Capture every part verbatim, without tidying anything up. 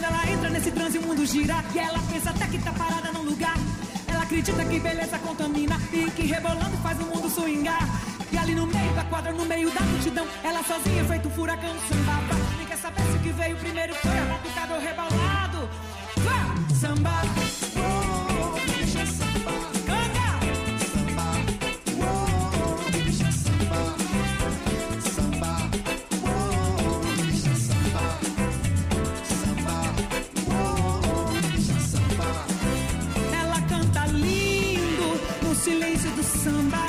quando ela entra nesse transe o mundo gira. E ela pensa até que tá parada num lugar. Ela acredita que beleza contamina e que rebolando faz o mundo swingar. E ali no meio da quadra, no meio da multidão, ela sozinha feito um furacão sambava. Nem quer saber se o que veio primeiro foi a batucada ou rebolado. Vá! Samba! Oh, deixa samba! Canta! Samba! Oh, deixa samba! Samba! Oh, deixa samba! Samba! Oh, deixa samba! Ela canta lindo no silêncio do samba.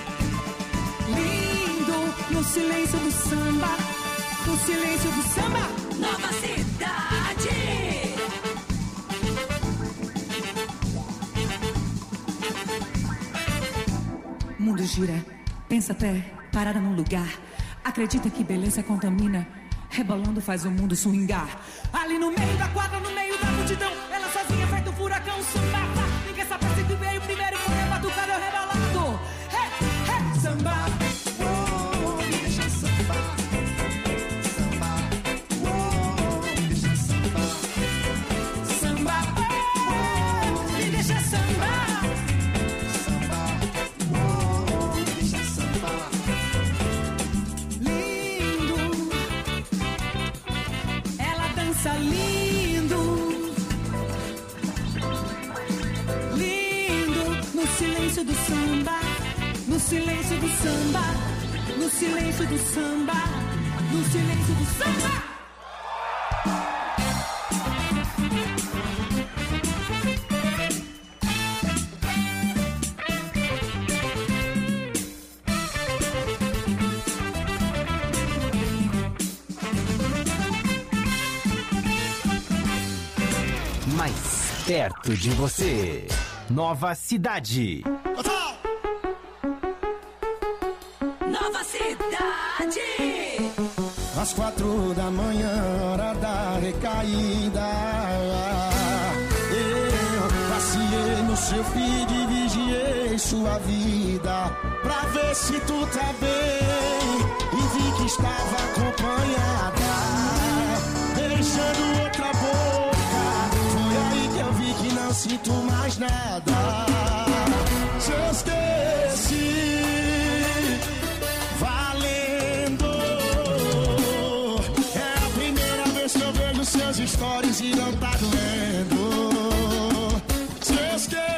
Lindo no silêncio do samba. No silêncio do samba. Nova Cidade. O mundo gira, pensa até parada num lugar. Acredita que beleza contamina, rebolando faz o mundo swingar. Ali no meio da quadra, no meio da multidão, ela sozinha feito um furacão sambava. Ninguém sabe se que veio primeiro foi a batucada ou rebolado. Hey, hey, samba. Oh, deixa samba. Samba. Oh, deixa samba. Samba. Oh, me deixa samba. Samba. Oh, deixa samba. Lindo. Ela dança lindo. Lindo no silêncio do samba. No silêncio do samba, no silêncio do samba, no silêncio do samba. Mais perto de você. Nova Cidade. Nova Cidade. Às quatro da manhã, hora da recaída, eu passei no seu feed e vigiei sua vida pra ver se tu tá bem. E vi que estava acompanhada, beijando outra boca. Foi aí que eu vi que não sinto mais nada. Se eu esqueci, valendo. É a primeira vez que eu vejo seus stories e não tá doendo. Se eu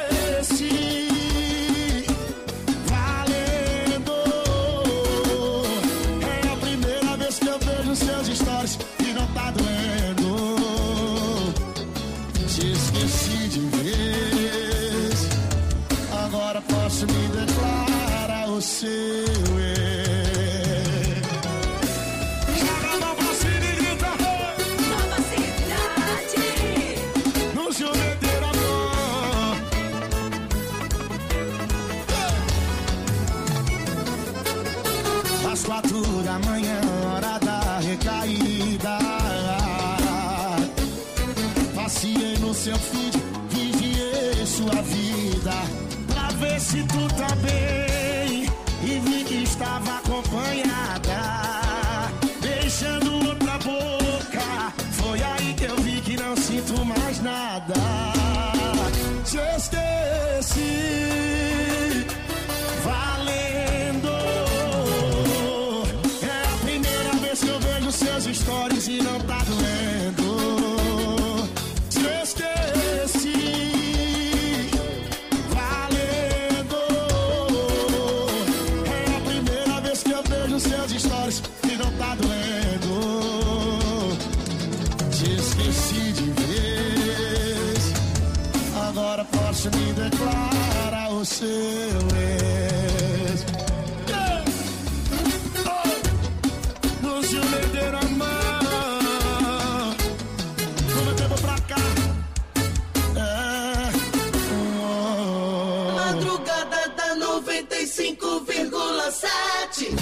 esqueci, valendo. É a primeira vez que eu vejo seus stories e não tá doendo. Te esqueci de vez, agora posso me declarar o seu ex. Joga a mão pra cima e grita: Nova Cidade. no seu meter amor. Às quatro da manhã, hora da recaída, passei no seu feed, vigiei sua vida pra ver se tu tá bem. E vi que estava acompanhada, beijando outra boca. Foi aí que eu vi que não sinto mais nada. Te esqueci, valendo. É a primeira vez que eu vejo seus stories e não tá doendo. Te esqueci, valendo. É a primeira vez que eu vejo seus stories e não tá doendo. Te esqueci de vez, agora posso me declarar o seu ex. Yeah. Oh. No seu meter a mão, como tempo pra cá. É. Oh. Madrugada da noventa e cinco vírgula sete.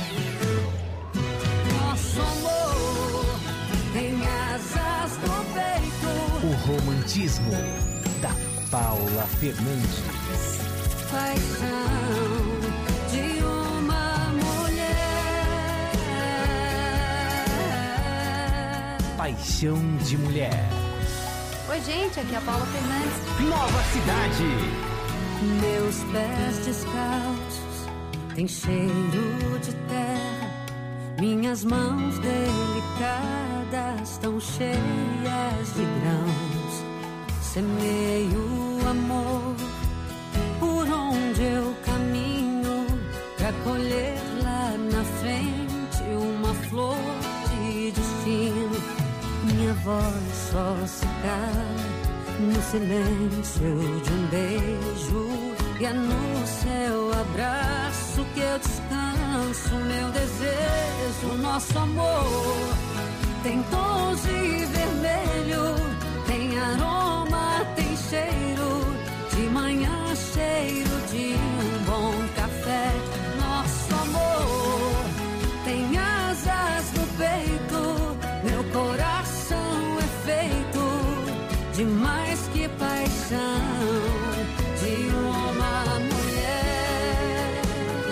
Nosso amor tem asas no peito. O romantismo da Paula Fernandes. Paixão de uma mulher. Paixão de Mulher. Oi, gente, aqui é a Paula Fernandes. Nova Cidade. Meus pés descalços têm cheiro de terra. Minhas mãos delicadas tão cheias de grãos. Semeio amor por onde eu caminho, pra colher lá na frente uma flor de destino. Minha voz só se cala no silêncio de um beijo, e é no seu abraço que eu descanso. Meu desejo, nosso amor tem tons de vermelho, tem aroma, tem cheiro. De manhã cheiro de um bom café. Nosso amor tem asas no peito, meu coração é feito de mais que paixão, de uma mulher.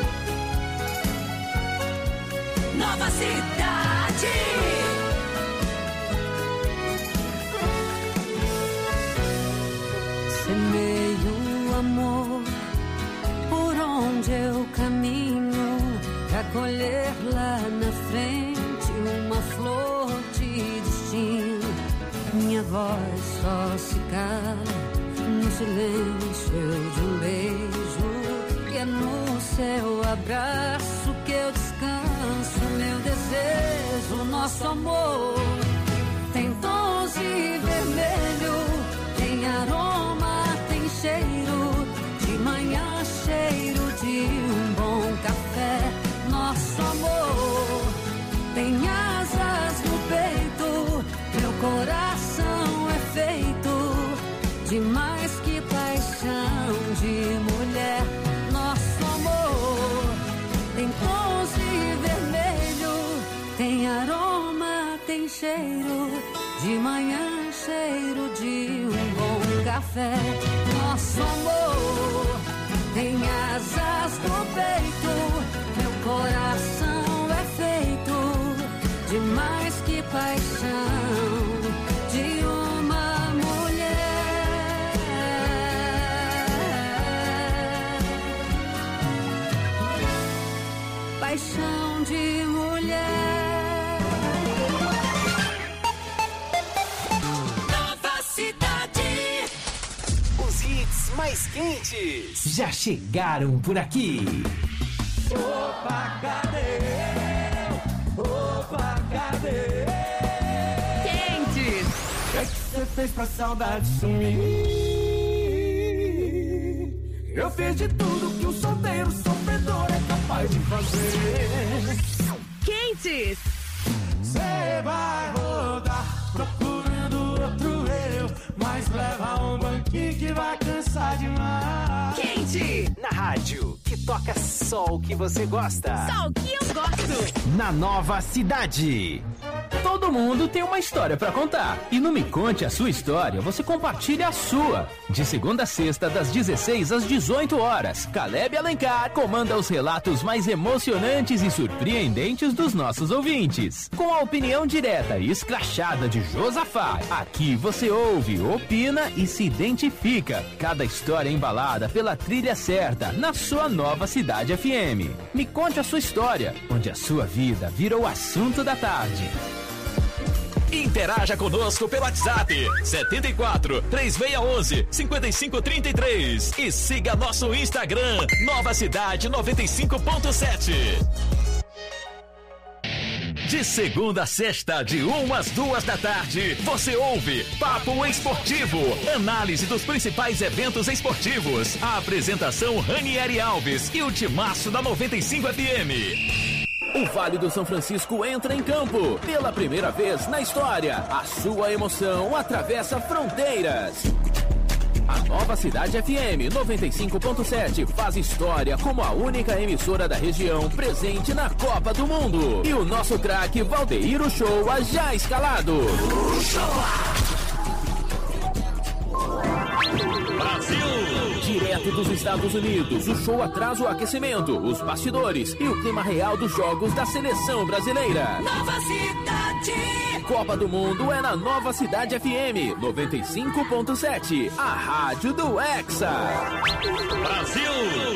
Nova Cidade. Semeio amor por onde eu caminho, pra colher lá na frente uma flor de destino. Minha voz só se cala no silêncio de um beijo, e é no seu abraço que eu descanso. Meu desejo, nosso amor tem tons de vermelho, tem aroma, tem cheiro. De manhã cheiro de um bom café. Nosso amor tem asas no peito, meu coração é feito de mais que paixão de mulher. Nosso amor tem tons de vermelho, tem aroma, tem cheiro. De manhã cheiro de um bom café. Nosso amor tem asas no peito, meu coração é feito de mais que paixão, de uma mulher. Paixão de mulher. Nova Cidade. Os hits mais quentes já chegaram por aqui. Opa, cadê? Opa, cadê? Quentes. O que é que você fez pra saudade sumir? Eu fiz de tudo que um solteiro sofredor é capaz de fazer. Quentes. Você vai rodar procurando outro eu, mas leva um banquinho que vai cansar demais. Quente. Na rádio, que toca só o que você gosta. Só o que eu gosto. Na Nova Cidade. Todo mundo tem uma história pra contar. E no Me Conte a Sua História, você compartilha a sua. De segunda a sexta, das dezesseis às dezoito horas, Caleb Alencar comanda os relatos mais emocionantes e surpreendentes dos nossos ouvintes. Com a opinião direta e escrachada de Josafá, aqui você ouve, opina e se identifica. Cada história embalada pela trilha certa, na sua Nova Cidade F M. Me Conte a Sua História, onde a sua vida virou assunto da tarde. Interaja conosco pelo WhatsApp setenta e quatro, três seis um um, cinco cinco três três e siga nosso Instagram Nova Cidade noventa e cinco ponto sete. De segunda a sexta, de uma às duas da tarde, você ouve Papo Esportivo, análise dos principais eventos esportivos. A apresentação Ranieri Alves e o timaço da noventa e cinco F M. O Vale do São Francisco entra em campo. Pela primeira vez na história, a sua emoção atravessa fronteiras. A Nova Cidade F M noventa e cinco ponto sete faz história como a única emissora da região presente na Copa do Mundo. E o nosso craque Valdeir Uchoa já escalado. Brasil! Direto dos Estados Unidos, o show traz o aquecimento, os bastidores e o clima real dos jogos da seleção brasileira. Nova Cidade. Copa do Mundo é na Nova Cidade F M noventa e cinco ponto sete, a rádio do Hexa. Brasil!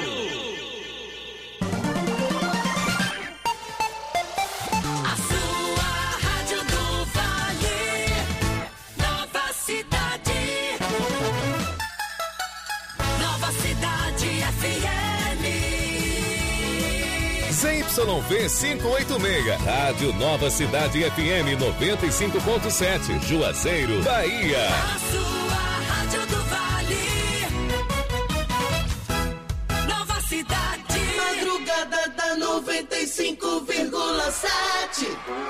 A sua rádio do Vale, Nova Cidade, Nova Cidade F M. Z Y V quinhentos e oitenta e seis, Rádio Nova Cidade F M noventa e cinco ponto sete, Juazeiro, Bahia. A sua rádio do Vale, Nova Cidade. Madrugada da noventa e cinco vírgula sete.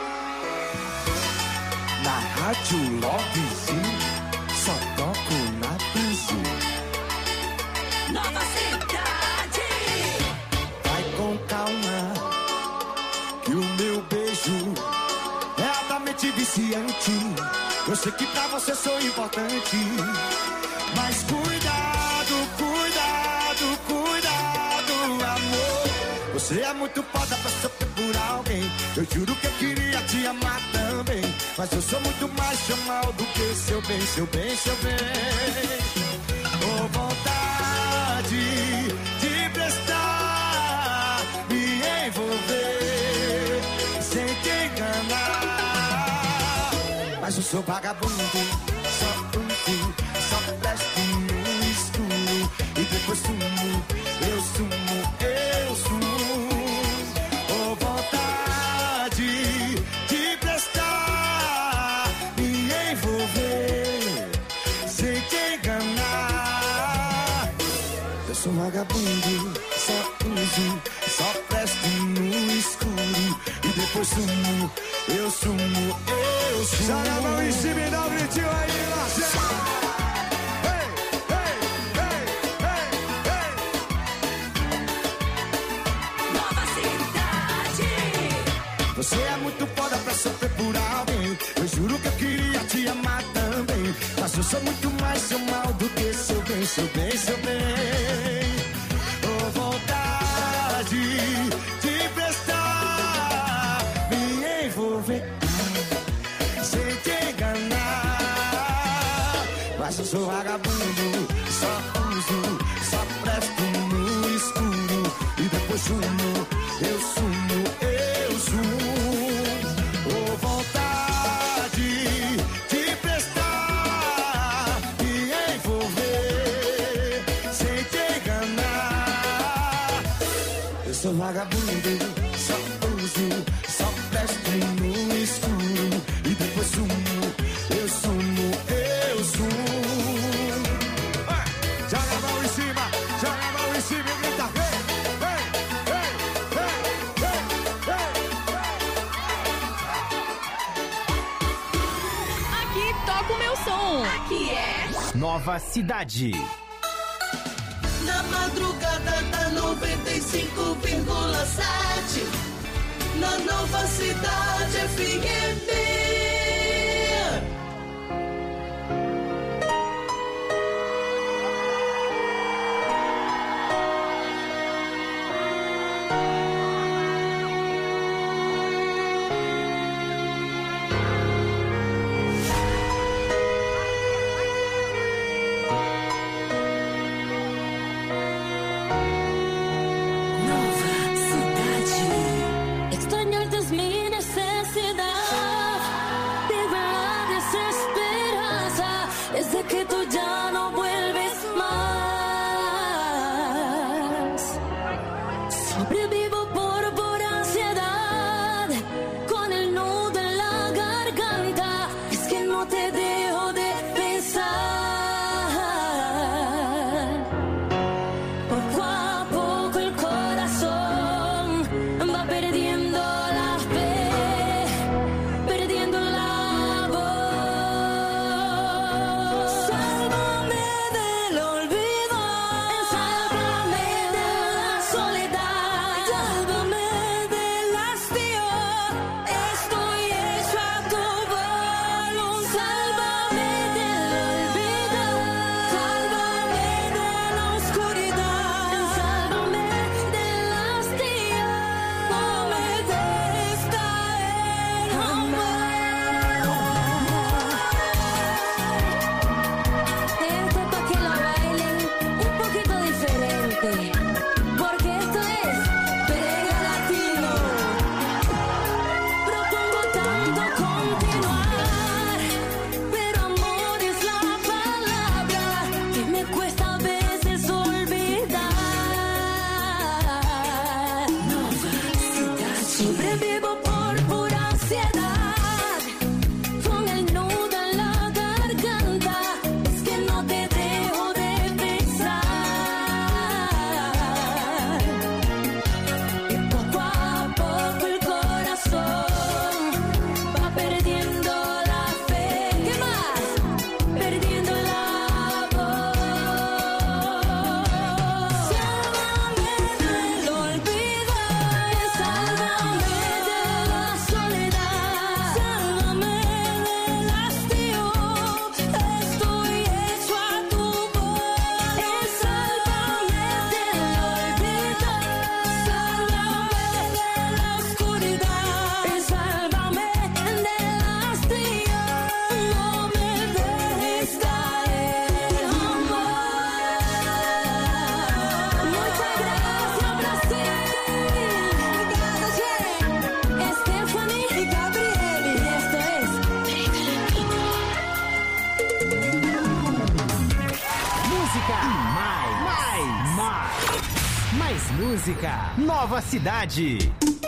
Na Rádio Lovezinho, só toco na Brasil. Nova Cidade. Vai com calma, que o meu beijo é altamente viciante. Eu sei que pra você sou importante, mas cuidado, cuidado, cuidado, amor. Você é muito foda pra sofrer por alguém. Eu juro que eu queria te amar também, mas eu sou muito mais seu mal do que seu bem, seu bem, seu bem. Oh, vontade de prestar, me envolver sem te enganar. Mas eu sou vagabundo, só uso, só presto no escuro e depois sumo, eu sumo, eu sumo. Oh, vontade de prestar, me envolver sem te enganar. Eu sou vagabundo, só uso, só presto no escuro e depois sumo, eu sumo, eu sumo. Joga a mão em cima e dá um gritinho aí, Marcelo. Hey, hey, hey, hey, hey. Nova Cidade. Você é muito foda pra sofrer por alguém. Eu juro que eu queria te amar também, mas eu sou muito mais seu mal do que seu bem, seu bem, seu bem. Oh, vontade de prestar, me envolver sem te enganar. Mas eu sou vagabundo, só uso, só presto no escuro e depois sumo, eu sumo, eu sumo. Oh, vontade de prestar, me envolver sem te enganar. Eu sou vagabundo, só uso, só presto no escuro e depois sumo, eu sumo, eu sumo. Vai, joga a mão em cima, joga a mão em cima e grita, vem, vem, vem, vem, vem, vem. Aqui toca o meu som. Aqui é Nova Cidade. Na madrugada da noventa e cinco vírgula sete, na Nova Cidade F M. Extrañarte es mi necesidad. Sálvame del olvido. música e mais, mais, mais, mais música. Nova Cidade.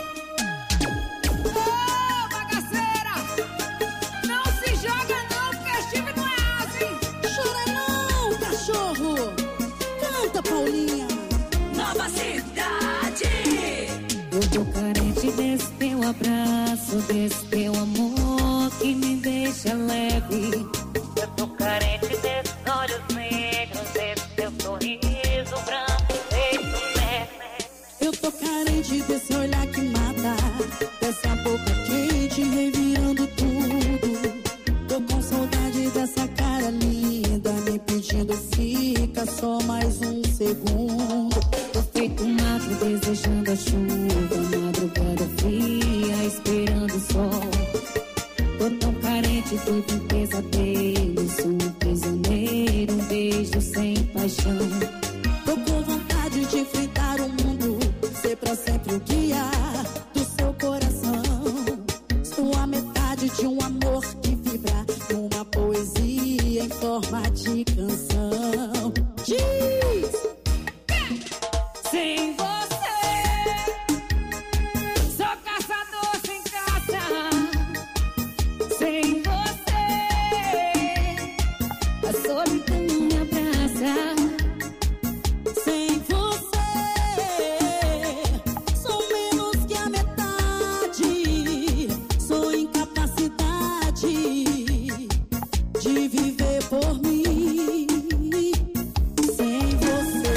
Ô, bagaceira! Não se joga não, porque Steve não é assim. Chora não, cachorro. Canta, Paulinha. Nova Cidade. Eu tô carente desse teu abraço, desse teu amor que me deixa leve. Eu tô carente desses olhos negros, desse teu sorriso branco feito neve. Eu tô carente desse olhar que mata, dessa boca quente revirando tudo. Tô com saudade dessa cara linda, me pedindo fica só mais um segundo. Tô feito um mato desejando a chuva, madrugada fria esperando o sol. Tô tão carente, vivo um pesadelo, sou um prisioneiro, um beijo sem paixão. Tô com vontade de enfrentar o mundo, ser pra sempre o guia do seu coração. Sou a metade de um amor que vibra numa poesia em forma de canção. Diz! Sem você, sou caçador sem caça. Sem você, A solidão me abraça. Sem você, sou menos que a metade. Sou incapacidade de viver por mim. Sem você.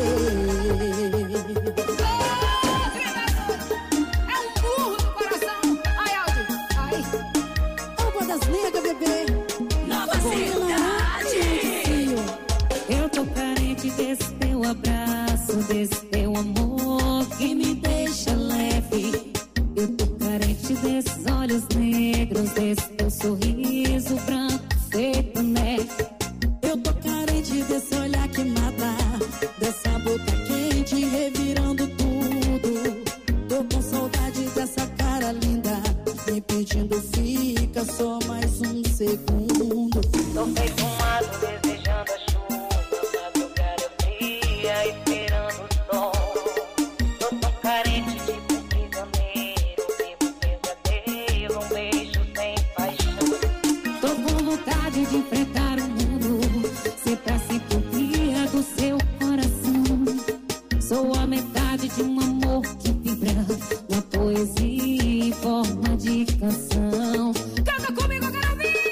é um burro no coração. Ai, Aldo, ai. Alba das Negras, bebê. Nova Cidade. Eu tô carente desse teu abraço, desse teu amor que me deixa leve. Eu tô carente desses olhos negros, desse teu sorriso branco feito neve. Eu tô carente desse olhar que mata, dessa boca quente revirando tudo. Tô com saudade dessa cara linda, me pedindo fica só mais um segundo. Tô feito um mato desejando a chuva, madrugada fria esperando o sol. Tô tão carente de um prisioneiro, vivo pesadelo, um beijo sem paixão. Tô com vontade de enfrentar o mundo, ser pra sempre o guia do seu coração. Sou a metade de um amor que vibra na poesia em forma de canção. Canta comigo, eu quero ouvir.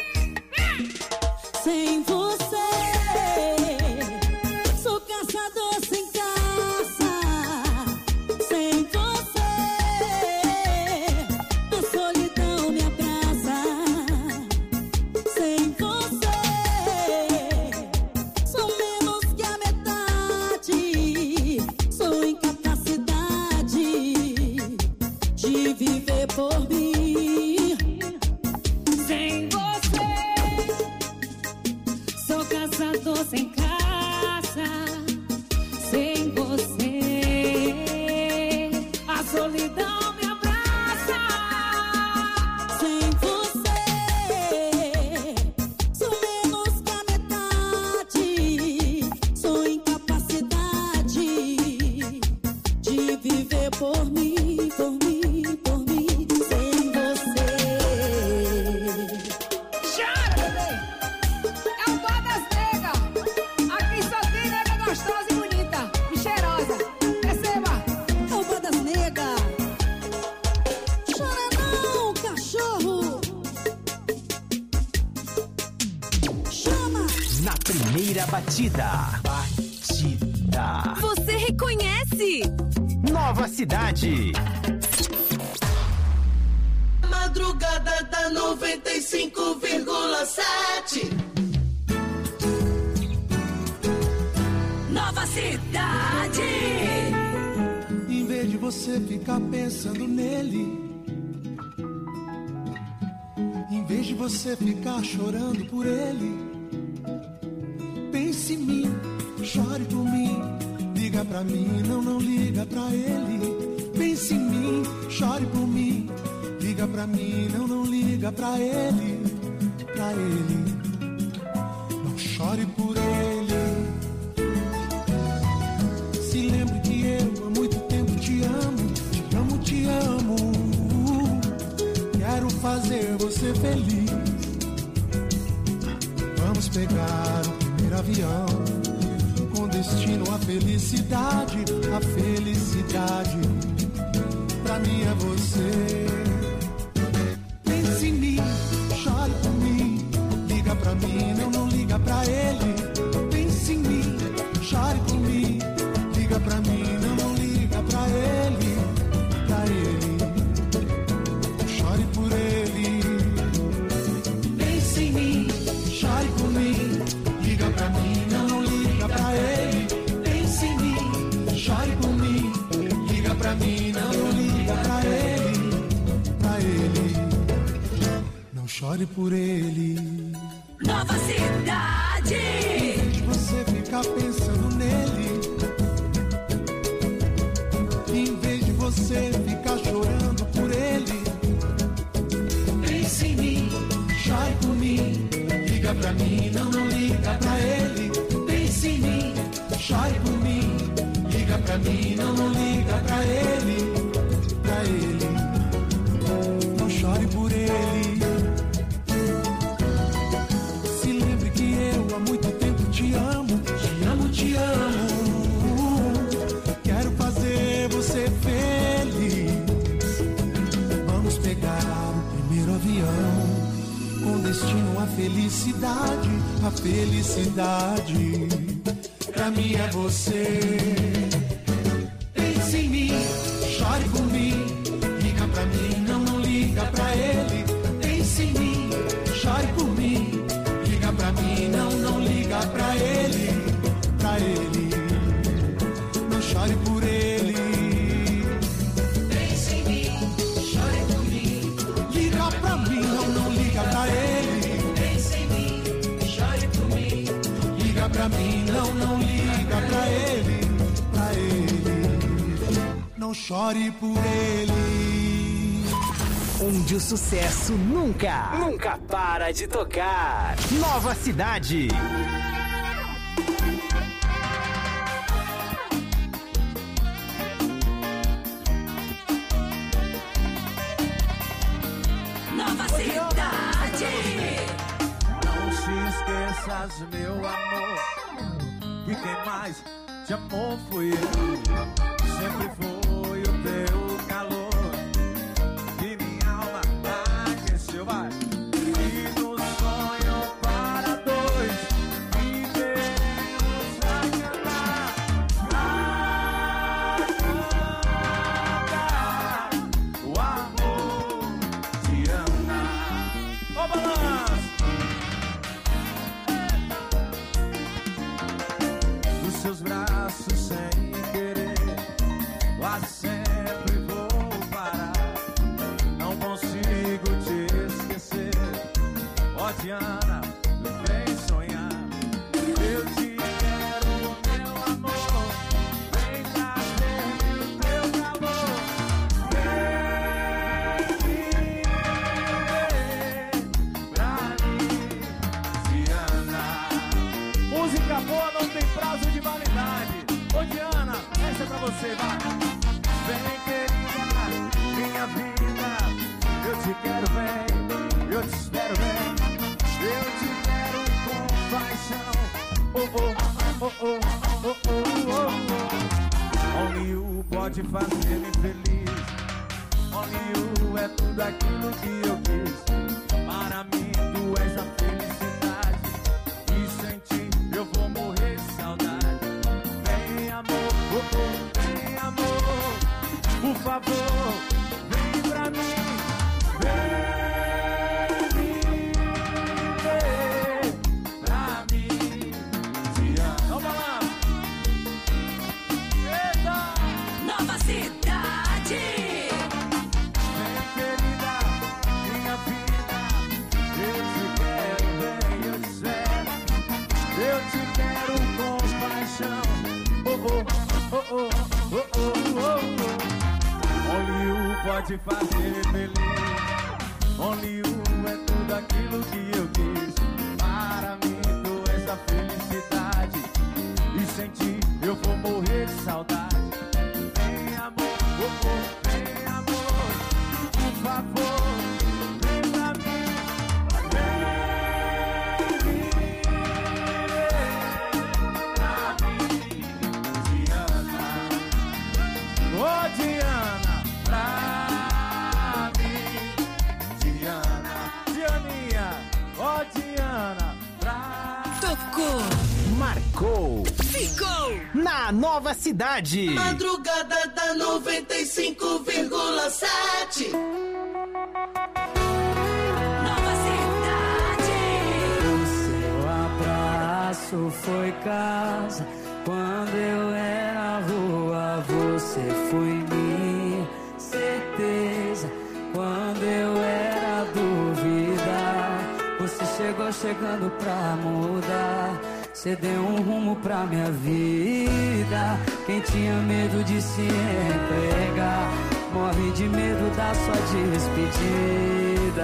Sem você, sou caçador sem caça. Sem você, a solidão me abraça. Sem você, sou menos que a metade. Sou incapacidade de viver por mim. Sem você, Sou caçador sem caça. Sem você, a solidão me abraça. Sem você, sou menos que a metade. Sou incapacidade de viver por mim, por mim, por mim. Sem você. Chora, bebê. É o bar das negas. Aqui só tem nega gostosa e bonita e cheirosa. Receba. Alba das Negras. Chora não, cachorro. Chama. Na primeira batida. Batida. Você reconhece? Nova Cidade. Madrugada da noventa e cinco vírgula sete. Nova Cidade. Em vez de você ficar pensando nele, em vez de você ficar chorando por ele, pense em mim, chore por mim, liga pra mim, não, não liga pra ele. Pense em mim, chore por mim, liga pra mim, não, não liga pra ele, pra ele. Não chore por ele, você feliz. Vamos pegar o primeiro avião com destino à felicidade, a felicidade. Pra mim é você. Pense em mim, chore por mim, liga pra mim, não, não liga pra ele. Pense em mim, chore por mim, liga pra mim, não, não liga pra ele, pra ele. Chore por ele. Pense em mim, chore por mim, liga pra mim, não, não liga pra ele. Pense em mim, chore por mim, liga pra mim, não, não liga pra ele, pra ele. Não chore por ele. Nova Cidade. Em vez de você ficar pensando nele, em vez de você ficar chorando por ele, pense em mim, chore por mim, liga pra mim, não, não liga pra ele. Pense em mim, chore por mim, liga pra mim, não, não liga pra ele, pra ele. Não chore por ele. Se lembre que eu há muito tempo te amo, te amo, te amo. Quero fazer você feliz. Vamos pegar o primeiro avião com destino à felicidade, a felicidade. Pra mim é você. Pense em mim, chore por mim, liga pra mim, não, não liga pra ele. Pense em mim, chore por mim, liga pra mim, não, não liga pra ele, pra ele. Não chore por ele. Pense em mim, chore por mim, liga pra mim, não, não liga pra ele. Pense em mim, chore por mim, liga pra mim, não, não liga pra ele, pra ele. Não chore por ele. Onde o sucesso nunca, nunca para de tocar. Nova Cidade. Nova Cidade. Não se esqueças, meu amor, que quem mais te amou fui eu. Sempre foi o teu calor que minha alma aqueceu, vai. E no sonho para dois vivemos a cantar, a cantar. O amor te ama. Ó, balanço. Nos seus braços sem querer, lá sempre vou parar. Não consigo te esquecer. Ó, Diana, vem sonhar. Eu te quero, meu amor. Vem trazer o teu calor. Vem viver pra mim, Diana. Música boa não tem prazo de validade. Ô, Diana, essa é pra você, vai. Vem, querida, minha vida, eu te quero bem, eu te espero bem, eu te quero com paixão. Oh, oh, oh, oh, oh, oh, oh, oh. Only you pode fazer-me feliz. Only you é tudo aquilo que eu quis. Para mim tu és a felicidade, e sem ti eu vou morrer de saudade. Vem, amor, oh, oh, vem, amor, por favor, vem pra mim, vem viver pra mim, te amo. Vamos lá! Eita! Nova Cidade. Vem, querida, minha vida, eu te quero bem, eu te espero, eu te quero com paixão. Oh, oh, oh, oh, oh, oh, oh, oh. Only you pode fazer feliz. Only you é tudo aquilo que eu quis. Para mim tu és a felicidade, e sem ti eu vou morrer de saudade. Vem, amor, oh, oh, vem, amor, por favor, vem pra mim. Marcou. Marcou. Ficou. Na Nova Cidade. Madrugada da noventa e cinco vírgula sete. Nova Cidade. O seu abraço foi casa. Quando eu era rua, você foi minha certeza. Quando eu era dúvida, você chegou chegando pra mudar. Você deu um rumo pra minha vida. Quem tinha medo de se entregar morre de medo da sua despedida.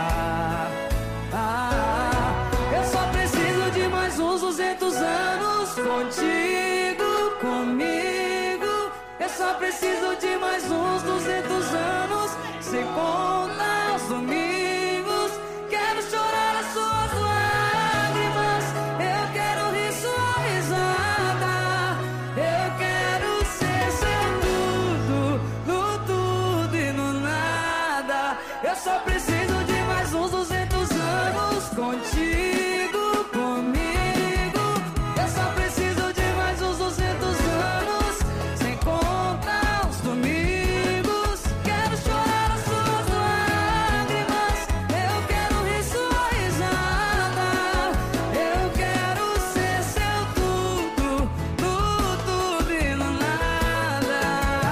Ah, eu só preciso de mais uns duzentos anos contigo, comigo. Eu só preciso de mais uns duzentos anos sem contar os domingos. Quero chorar as suas lágrimas, eu quero rir sua risada. Eu quero ser seu tudo, no tudo e no nada. Eu só preciso de mais uns duzentos anos contigo, comigo. Eu só preciso de mais uns duzentos anos sem contar os domingos. Quero chorar as suas lágrimas, eu quero rir sua risada. Eu quero ser seu tudo, no tudo e no nada.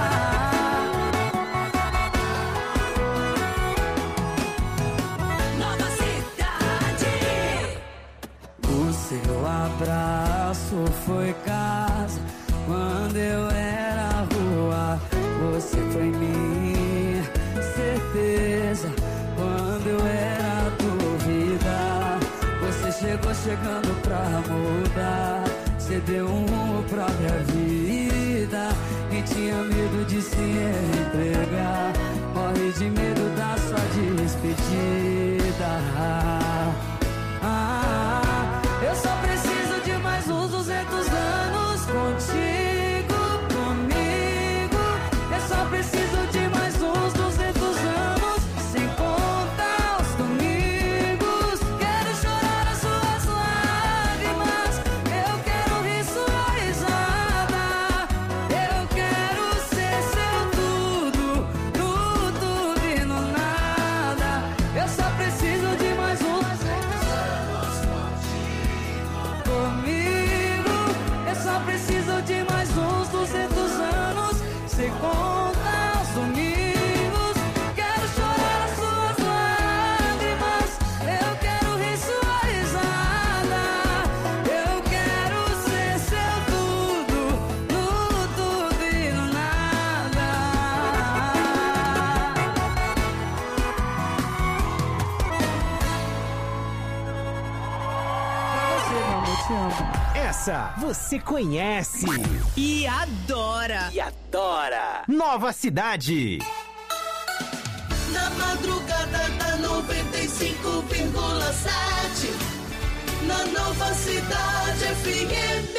Nova Cidade. O seu abraço foi casa. Quando eu era rua, você foi minha certeza. Quando eu era dúvida, você chegou chegando pra mudar. Você deu um rumo pra minha vida. Quem tinha medo de se entregar morre de medo da sua despedida. Ah, eu só preciso de mais uns duzentos anos contigo, comigo. Eu só preciso de mais uns duzentos anos sem contar os domingos. Quero chorar as suas lágrimas, eu quero rir sua risada. Eu quero ser seu tudo, no tudo e no nada. Eu só preciso de mais uns comigo. Eu só preciso de mais uns duzentos anos sem contar os domingos. Quero chorar as suas lágrimas, eu quero rir sua risada. Eu quero ser seu tudo, no tudo e no nada. Pra você, meu amor, te amo. Essa você conhece E adora. e adora. Nova Cidade. Na madrugada da noventa e cinco vírgula sete. Na Nova Cidade F M.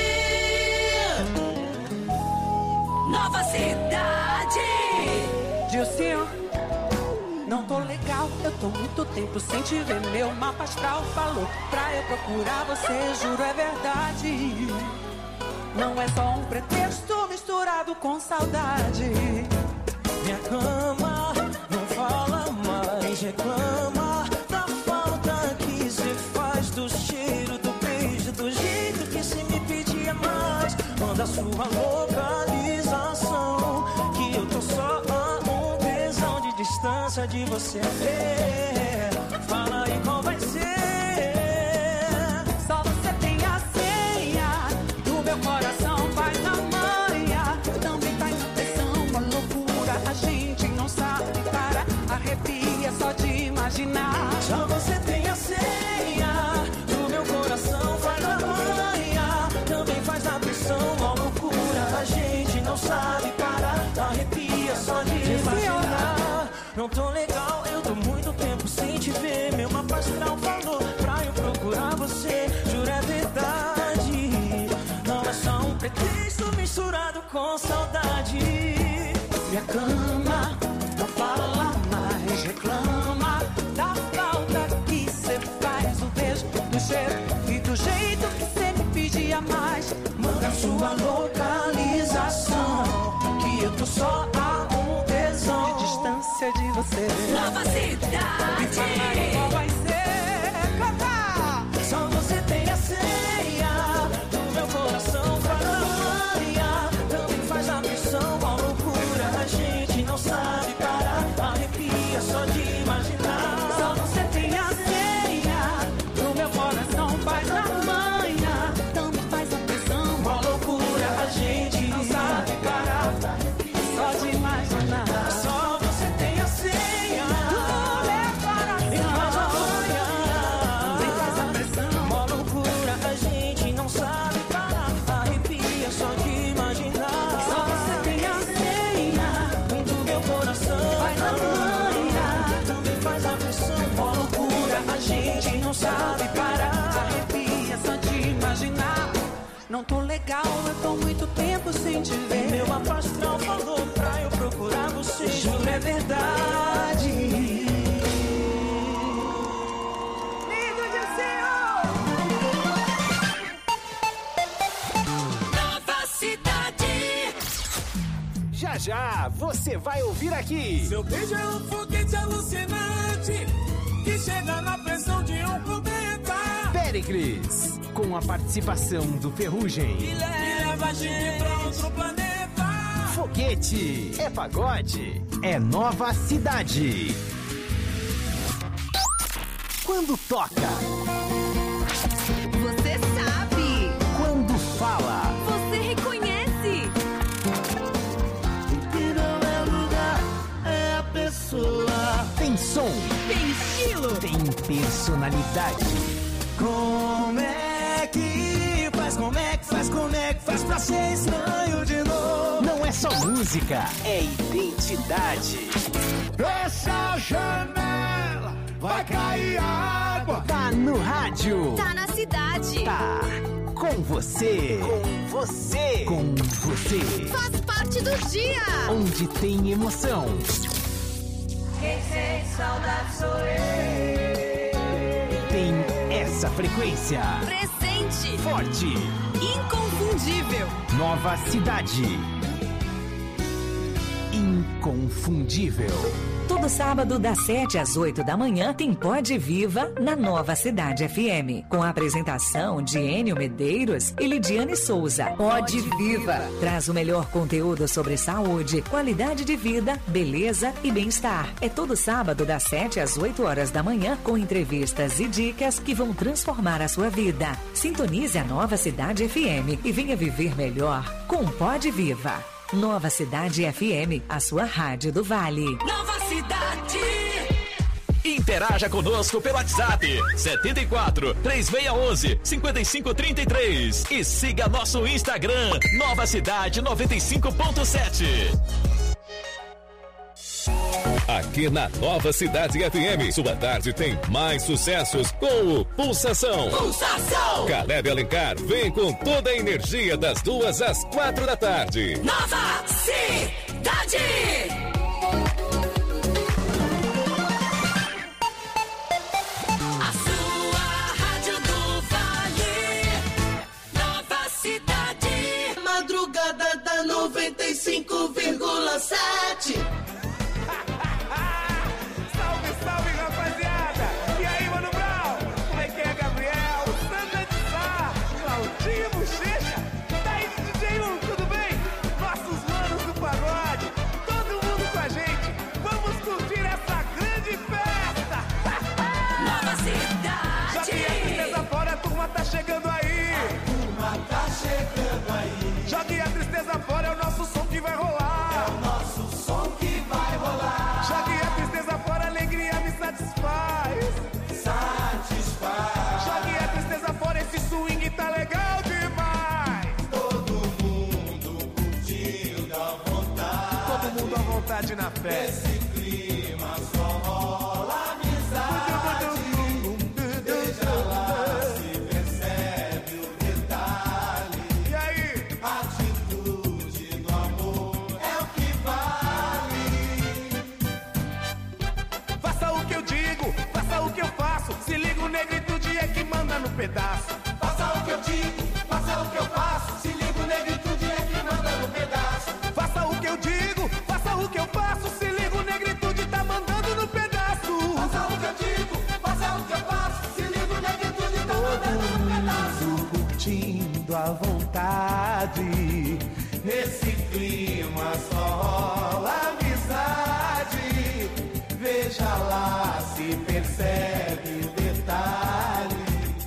Nova Cidade. Dilcinho, não tô legal, eu tô muito tempo sem te ver. Meu mapa astral falou pra eu procurar você, juro é verdade. Não é só um pretexto misturado com saudade. Minha cama não fala mais, reclama da falta que cê faz, do cheiro, do beijo, do jeito que cê me pedia mais. Manda sua localização, que eu tô só a um tesão de distância de você. Fala aí qual vai ser. Só você tem a senha do meu coração, faz a manha. Também tá em pressão, uma loucura. A gente não sabe para, arrepia só de imaginar. Só você tem a senha do meu coração, faz a manha. Também faz a pressão, uma loucura. A gente não sabe parar, arrepia só de imaginar. Não tô legal, eu tô muito tempo sem te ver. Meu mapa astral falou pra eu procurar você, juro é verdade. Não é só um pretexto misturado com saudade. Minha cama não fala mais, reclama da falta que cê faz, do beijo, do cheiro e do jeito a sua localização, que eu tô só a um tesão de distância de você. Nova cidade. Qual vai ser? Cantar. Só você tem a senha do meu coração. Paranoia também faz aflição. Qual loucura, a gente não sabe parar. Arrepia só de imaginar. Só você tem a senha do meu coração. Faz a manha, também faz aflição. Qual loucura, a gente não sabe parar. Só de imaginar. Só você tem a senha do meu coração. E faz a manha, também faz aflição. Qual loucura, a gente não sabe parar. Arrepia só de imaginar. Só você tem a senha do meu coração. Faz a manha, também faz aflição. Qual loucura, a gente não sabe parar. Arrepia só de imaginar. Não tô legal, eu tô muito tempo sem te ver. Meu mapa astral falou pra eu procurar você. Juro, é verdade. Lindo de Senhor. Nova cidade. Já já você vai ouvir aqui. Seu beijo é um foguete alucinante que chega na pressão de um cometa. Péricles, com a participação do Ferrugem. E leva a gente pra outro planeta. Foguete, é pagode, é Nova Cidade. Quando toca, Você sabe. quando fala, Você reconhece. Que não é lugar, é a pessoa. tem som, Tem estilo. tem personalidade. Como é que faz, como é que faz, como é que faz pra ser estranho de novo? Não é só música, é identidade. Fecha a janela, vai cair água. Tá no rádio, Tá na cidade. tá com você, com você, com você. Faz parte do dia. Onde tem emoção, Quem sente saudade sou eu. tem essa frequência. Presente. Forte, Inconfundível. Nova Cidade. Inconfundível. Todo sábado, das sete às oito da manhã, tem Pode Viva na Nova Cidade F M. Com a apresentação de Enio Medeiros e Lidiane Souza. Pode Viva traz o melhor conteúdo sobre saúde, qualidade de vida, beleza e bem-estar. É todo sábado, das sete às oito horas da manhã, com entrevistas e dicas que vão transformar a sua vida. Sintonize a Nova Cidade F M e venha viver melhor com Pode Viva. Nova Cidade F M, a sua rádio do Vale. Nova cidade. Interaja conosco pelo WhatsApp setenta e quatro, três seis um um, cinco cinco três três e siga nosso Instagram Nova Cidade noventa e cinco ponto sete. Aqui na Nova Cidade F M, sua tarde tem mais sucessos com o Pulsação. Pulsação. Caleb Alencar vem com toda a energia das duas às quatro da tarde. Nova cidade. A sua rádio do Vale. Nova cidade. Madrugada da noventa e cinco vírgula sete. Salve, salve, rapaziada! E aí, Mano Brown? Como é que é, Gabriel? Sandra de Sá, Claudinho Bochecha? Tá aí, D J um, tudo bem? Nossos manos do pagode, todo mundo com a gente. Vamos curtir essa grande festa! Nova cidade. Já que a tristeza fora, a turma tá chegando aí. A turma tá chegando aí. Jogue a tristeza fora, é o nosso som que vai rolar. É o nosso som que vai rolar. Jogue a tristeza fora, a alegria me satisfaz. Satisfaz. Jogue a tristeza fora, esse swing tá legal demais. Todo mundo curtindo à vontade. Todo mundo à vontade na festa. Esse clima só rola amizade. Veja lá se percebe o detalhe. E aí? Atitude do amor é o que vale. Faça o que eu digo, faça o que eu faço. Se liga o negritude é que manda no pedaço. Faça o que eu digo, faça o que eu faço. Se liga o à vontade. Nesse clima só rola amizade. Veja lá se percebe o detalhe.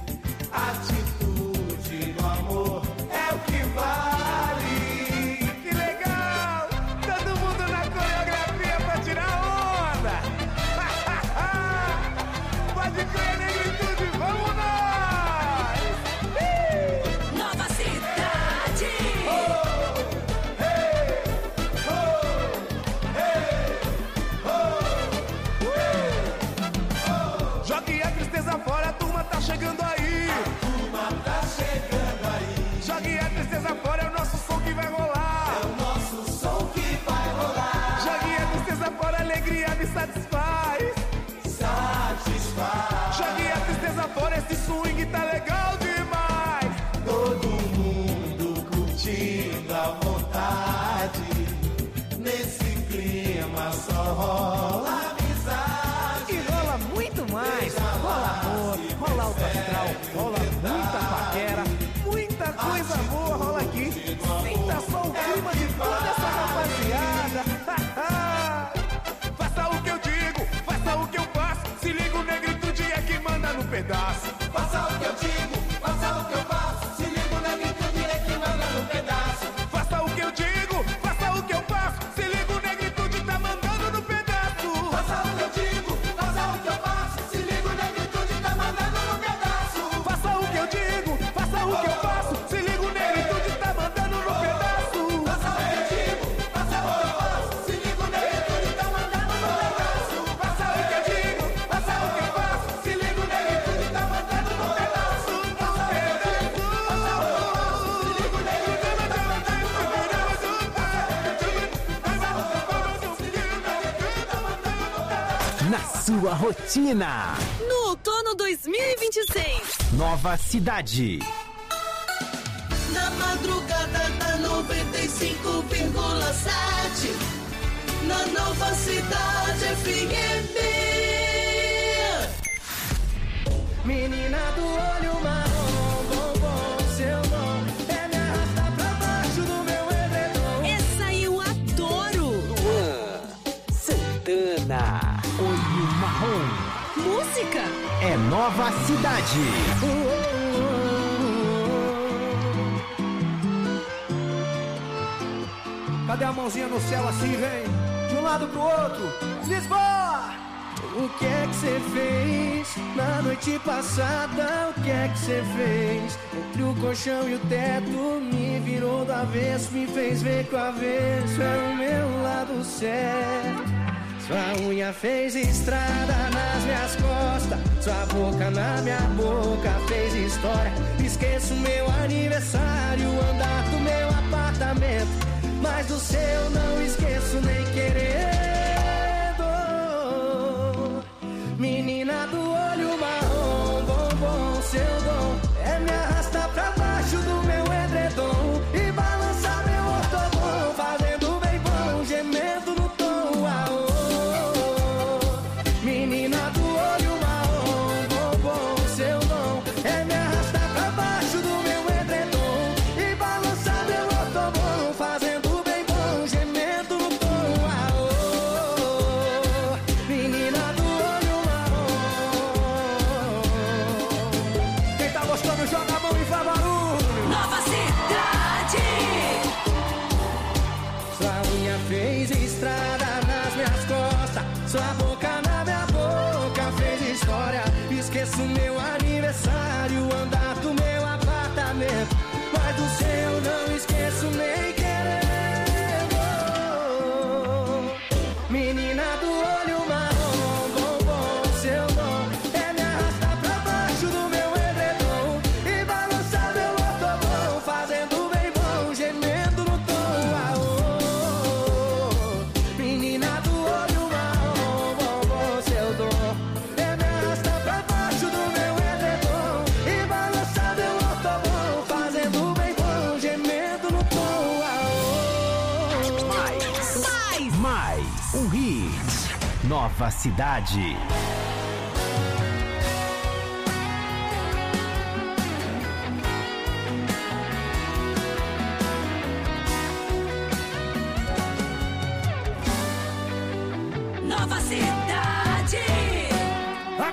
Atitude no amor é o que vale. Que legal! Todo mundo na coreografia pra tirar onda. Pode crer, negritude, vamos nós! Nova Cidade! Oh, hey, oh, hey, oh, hey, oh. Jogue a tristeza fora, a turma tá chegando aí. A turma tá chegando aí. Jogue a tristeza fora, é o nosso som que vai rolar. É o nosso som que vai rolar. Jogue a tristeza fora, a alegria me satisfaz. Satisfaz. Jogue a tristeza fora, esse swing tá legal demais. Todo mundo curtindo à vontade. Nesse clima só rola amizade. E rola muito mais. Rola amor, rola alto astral, rola muita paquera, muita coisa boa rola aqui. Sinta só o clima de toda essa rapaziada. Faça o que eu digo, faça o que eu faço. Se liga, o negritude é que manda no pedaço. Faça o que eu digo, faça o que eu faço. Se liga, o negritude é que manda no pedaço. Faça o que eu digo, faça o que eu faço. Se liga, o negritude tá mandando no pedaço. Faça o que eu digo, faça o que eu faço. Se liga, o negritude tá mandando no pedaço. Faça o que eu digo, faça o que eu faço. Se liga, o negritude tá mandando no pedaço. Faça o que eu digo, faça o que eu faço. Se liga, o negritude tá mandando no pedaço. Faça o que eu digo, faça o que eu faço. Se liga, o negritude tá mandando no pedaço. Faça o que eu digo, faça o que eu faço. Se liga, o negritude tá mandando no pedaço. Na sua rotina. No outono dois mil e vinte e seis. Nova Cidade. Na madrugada da noventa e cinco vírgula sete. Na Nova Cidade F M. Menina do olho marrom, bombom, seu nome é me arrastar pra baixo do meu edredom. Essa eu adoro. Luan Santana. Olho Marrom. Música. É Nova Cidade. Cadê a mãozinha no céu assim, vem? De um lado pro outro. Lisboa! O que é que você fez na noite passada? O que é que você fez? Entre o colchão e o teto me virou do avesso, me fez ver que o avesso é o meu lado certo. Sua unha fez estrada nas minhas costas, sua boca na minha boca fez história. Esqueço meu aniversário, andar do meu apartamento, mas do seu não esqueço nem querendo. Menina do olho marrom, bombom, seu dom é me arrastar pra baixo do meu edredom e balançar meu ortobom, fazendo bem bom, gemendo no tom. Ah, oh, oh. Menina do olho marrom, bombom, seu dom é me arrastar pra baixo do meu edredom e balançar meu ortobom, fazendo bem bom, gemendo no tom. Ah, oh, oh. Menina do gostando, joga a mão e faz barulho. Nova Cidade. Sua unha fez estrada nas minhas costas, sua boca na minha boca fez história. Esqueço meu aniversário, andar do meu apartamento, mas do seu não esqueço nem querendo. Menina do olho marrom, bombom, seu dom é me arrastar pra baixo do meu edredom e balançar meu ortobom, fazendo bem bom, gemendo no tom. Ah, oh, oh. Menina do olho marrom, bombom, seu dom é me arrastar pra baixo do meu edredom e balançar meu ortobom, fazendo bem bom, gemendo no tom. Ah, oh, oh. Mais. Mais. Mais. Um hit. Nova Cidade.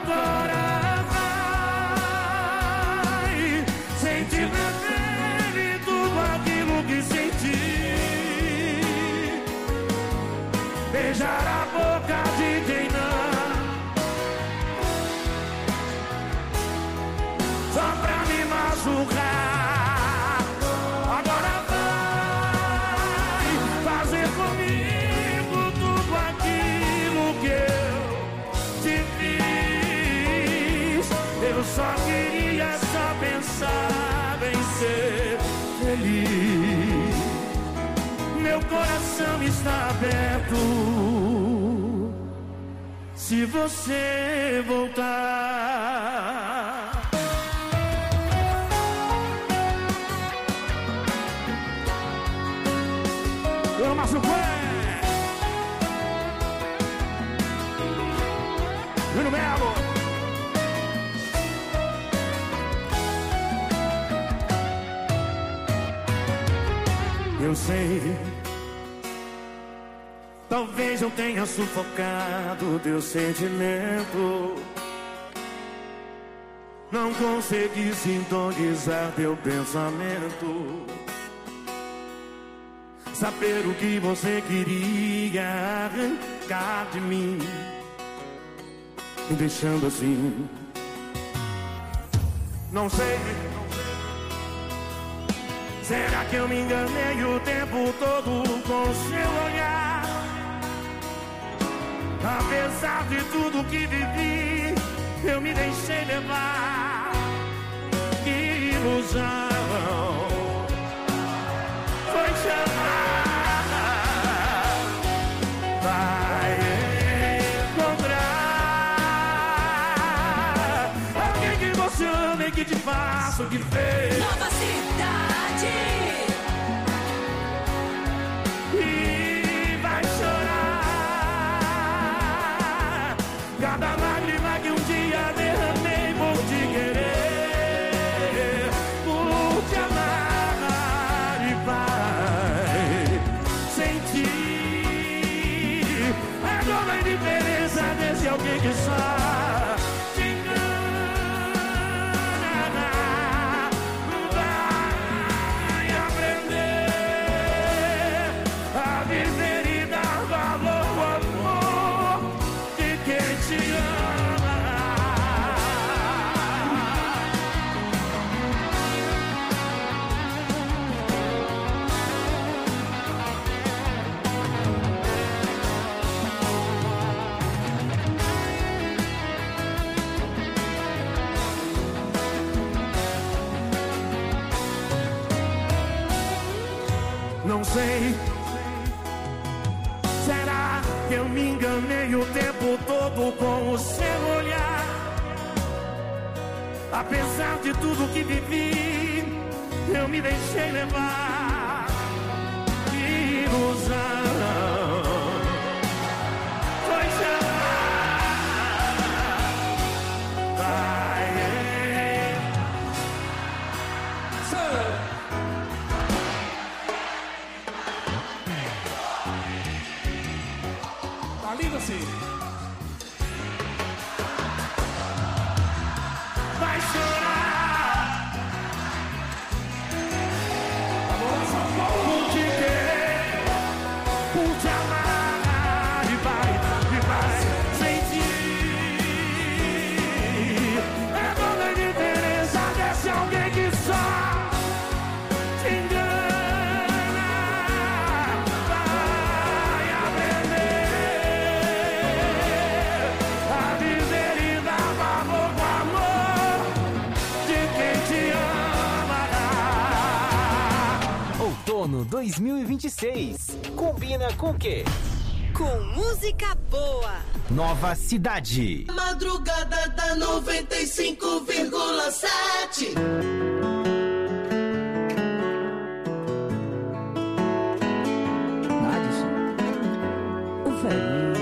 agora vai sentir na pele tudo aquilo que senti. Beijar a boca de quem não, só pra me machucar. Agora vai fazer comigo tudo aquilo que eu te fiz. Eu só queria só pensar em ser feliz. Meu coração está aberto se você voltar. Eu machuquei. Júnior Melo. Eu sei, talvez eu tenha sufocado teu sentimento. Não consegui sintonizar teu pensamento. Saber o que você queria arrancar de mim, me deixando assim. Não sei, será que eu me enganei o tempo todo com seu olhar? Apesar de tudo que vivi, eu me deixei levar. Que ilusão foi chamar. Vai encontrar alguém que você ama e que te faça o que fez. Nova Cidade. E vai chorar cada lágrima que um dia derramei por te querer, por te amar, e vai sentir a dor e diferença desse alguém que só te engana. Vai aprender a viver e dar valor ao amor de quem te ama. Não sei, será que eu me enganei o tempo todo com o seu olhar? Apesar de tudo que vivi, eu me deixei levar. Que ilusão foi chamar. Vai Tá lindo assim. vai chorar por te querer, por te amar, e vai, e vai sentir é toda a diferença desse alguém que só te engana. Vai aprender a viver e dar valor com amor de quem te ama. Outono dois mil e vinte e seis. Combina com o quê? Com música boa. Nova Cidade. Madrugada da noventa e cinco vírgula sete. O velhinho.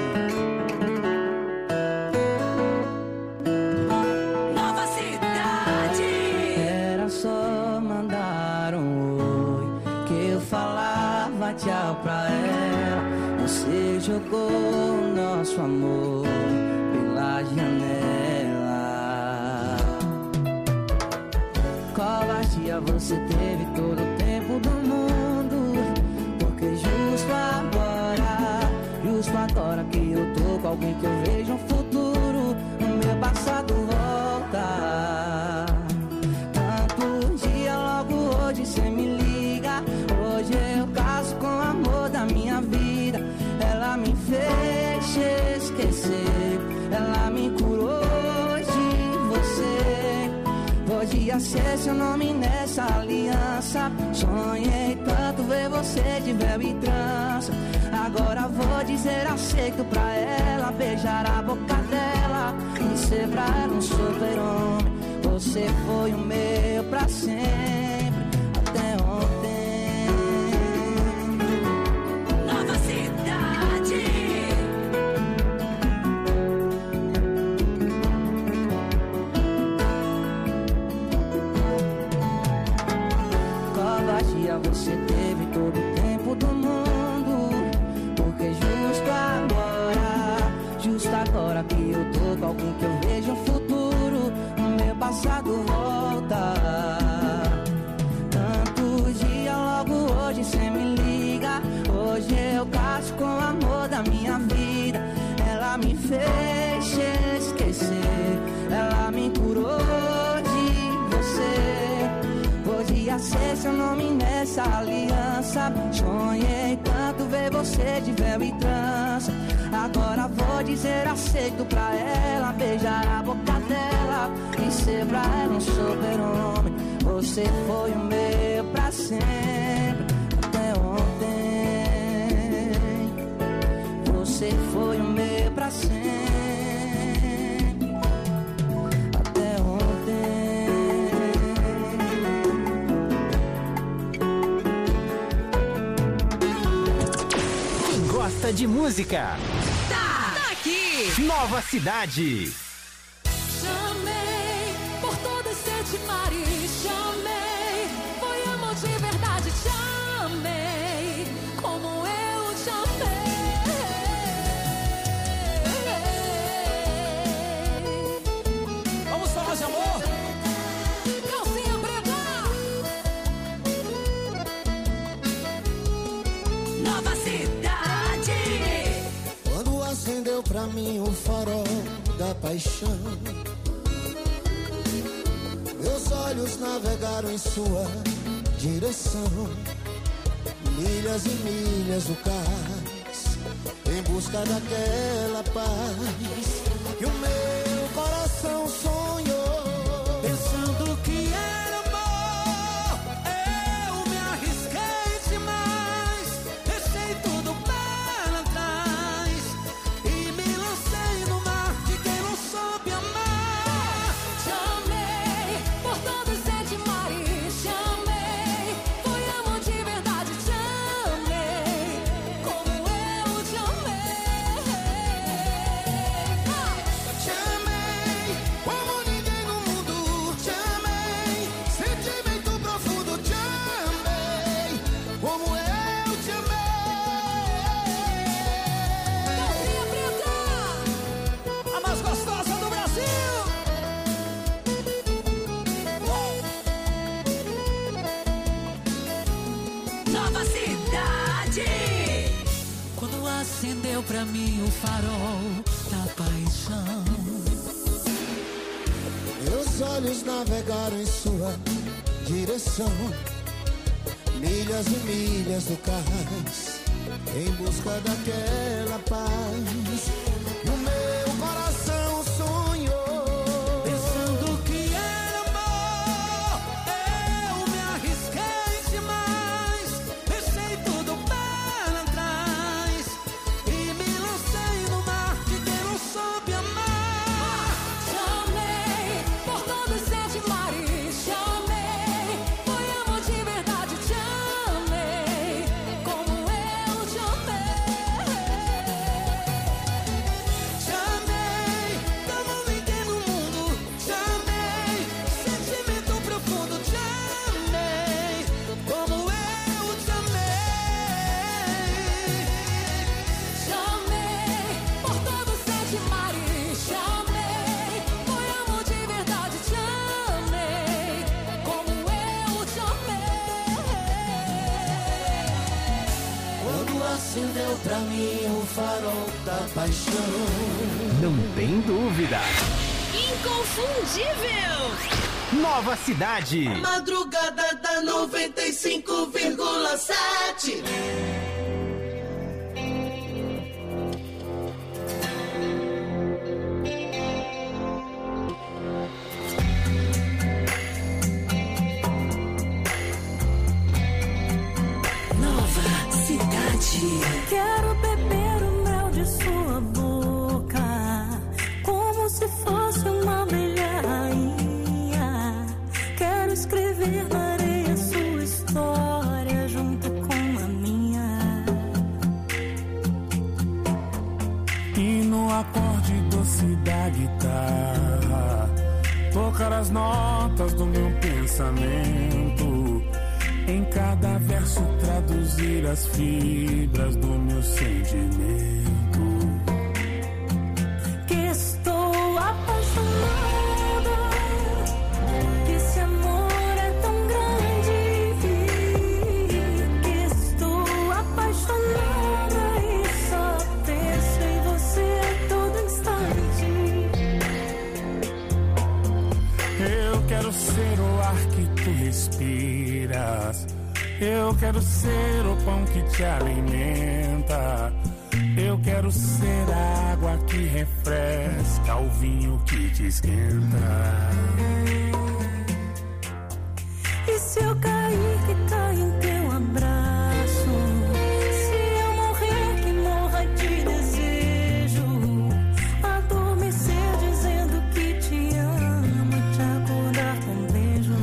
Nova Cidade. Era só mandar um oi que eu falava tchau pra ela. Você jogou o nosso amor pela janela. covardia você teve todo o tempo do mundo. Porque justo agora, justo agora que eu tô com alguém que eu vejo um futuro, o meu passado volta. Tanto dia, logo hoje cê me liga. Hoje eu caso com o amor da minha vida. Ela me fez esquecer, ela me curou de você. Podia ser seu nome nessa aliança. Sonhei tanto ver você de véu e trança. Agora vou dizer aceito pra ela, beijar a boca dela e ser pra ela um super-homem. Você foi o meu pra sempre, até ontem. Nova Cidade. Covardia você teve todo o tempo do mundo. Porque justo agora, justo agora que eu tô com alguém que eu vejo um futuro, o meu passado volta. Tanto dia, logo hoje cê me liga. Hoje eu caso com o amor da minha vida. Ela me fez esquecer, ela me curou de você. Podia ser seu nome nessa aliança. Sonhei tanto ver você de véu e trança. Agora vou dizer aceito pra ela, beijar a boca dela e ser pra ela um super-homem. Você foi o meu pra sempre, até ontem. Você foi o meu pra sempre, até ontem. Quem gosta de música, Tá, tá aqui. Nova Cidade. Chamei por todo esse mares, chamei, foi amor de verdade, chamei, como eu te amei. Vamos falar de amor? Calcinha preta. Nova Cidade. Quando acendeu pra mim o farol da paixão, meus olhos navegaram em sua direção. Milhas e milhas do cais, em busca daquela paz que o meu coração sonhou. Pensando que era amor, eu me arrisquei demais. Deixei tudo para trás e me lancei no mar de quem não soube amar. Chamei por todo esse mares, chamei, foi amor de verdade, chamei, como eu te amei. Chamei como ninguém no mundo, chamei, sentimento profundo, chamei, como eu te Calcinha preta. A mais gostosa do Brasil. Nova Cidade. Quando acendeu pra mim o farol da paixão, Meus olhos navegaram em sua direção. Milhas e milhas do cais, em busca daquela paz que o meu coração sonhou. Pensando que era amor, eu me arrisquei demais. Deixei tudo para trás e me lancei no mar de quem não soube amar. chamei por todo esse mares, chamei, foi amor de verdade, chamei, como eu te amei. acendeu pra mim o farol da paixão. Não tem dúvida. Inconfundível. Nova Cidade. Madrugada da noventa e cinco vírgula sete. Quero beber o mel de sua boca, como se fosse uma abelha rainha. Quero escrever na areia sua história junto com a minha. E no acorde doce da guitarra, tocar as notas do meu pensamento. Em cada verso traduzir as fibras do meu sentimento. Que estou apaixonada, que esse amor é tão grande. Que estou apaixonada e só penso em você a todo instante. Eu quero ser o ar que tu respiras. Eu quero ser o pão que te alimenta. Eu quero ser a água que refresca, o vinho que te esquenta. E se eu cair, que caia em teu abraço. Se eu morrer, que morra de desejo. Adormecer dizendo que te amo, te acordar com um beijo.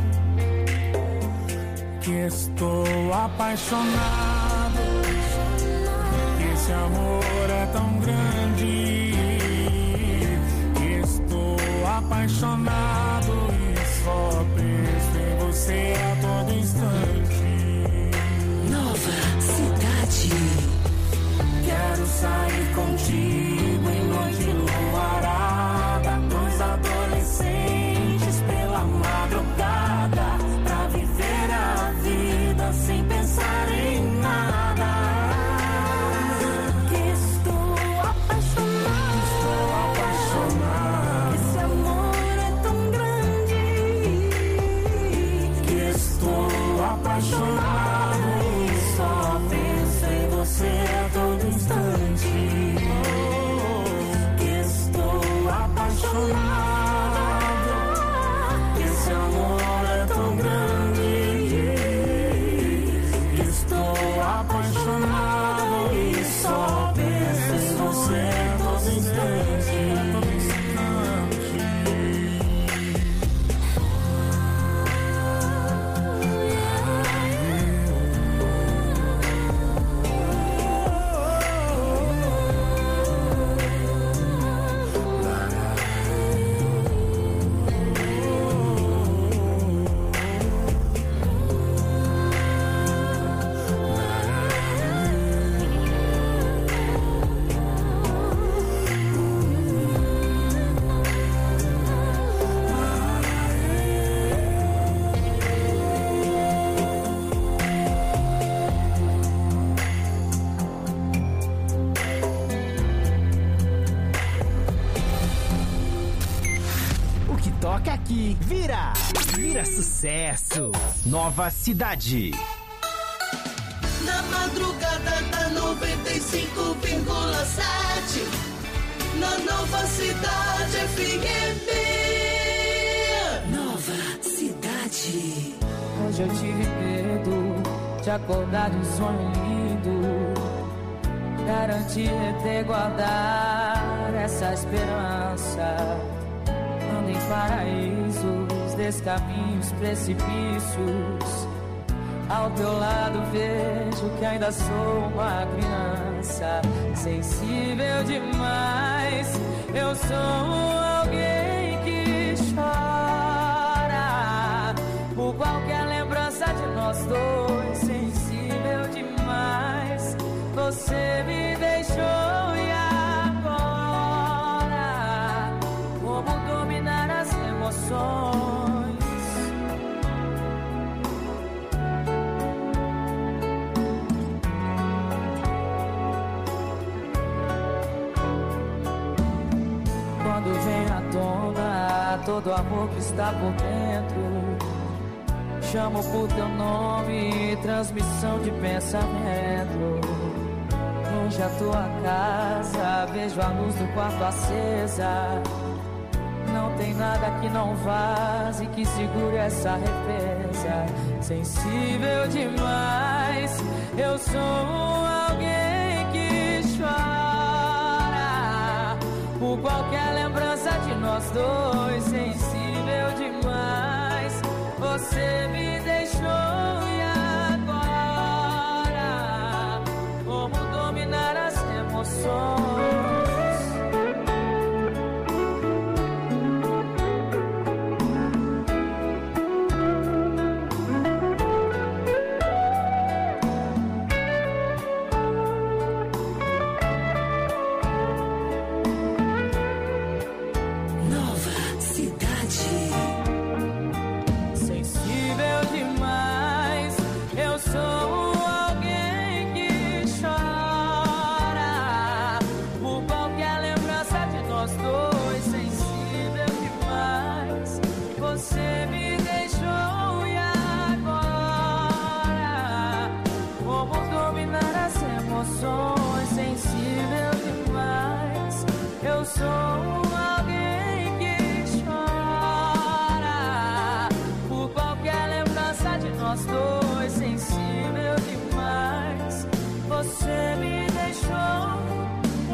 Que estou apaixonado, que esse amor é tão grande. Que estou apaixonado e só penso em você a todo instante. Nova Cidade. Quero sair contigo em noite luarada, dois adolescentes pela madrugada, pra viver a vida sem pensar em nada. Que estou apaixonada, estou apaixonado. Esse amor é tão grande. Que estou apaixonado e só penso em você a todo instante. Que estou apaixonado. Esse amor é tão grande. Estou apaixonado e só penso em você a todo instante. Toca aqui, vira, vira sucesso. Nova Cidade. Na madrugada da noventa e cinco vírgula sete, na Nova Cidade F M. Nova Cidade. Hoje eu tive medo de acordar de um sonho lindo. Garantir ter guardar essa esperança. Ando em paraísos, descaminhos, precipícios. Ao teu lado vejo que ainda sou uma criança. Sensível demais, eu sou alguém que chora por qualquer lembrança de nós dois. Sensível demais, você me deixou e agora como dominar as emoções? todo o amor que está por dentro. Chamo por teu nome, transmissão de pensamento. Longe a tua casa, vejo a luz do quarto acesa. Não tem nada que não vaze, que segure essa represa. Sensível demais, eu sou alguém que chora por qualquer lembrança de nós dois. Sensível demais, você me deixou e agora como dominar as emoções? Sensível demais, eu sou alguém que chora por qualquer lembrança de nós dois. Sensível demais, você me deixou e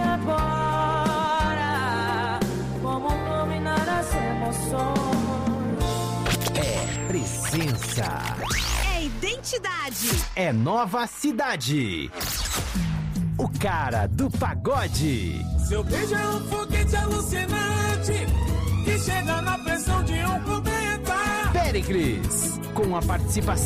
agora como dominar as emoções? É presença. É identidade. É nova cidade. O cara do pagode. Seu beijo é um foguete alucinante que chega na pressão de um cometa. Péricles, com a participação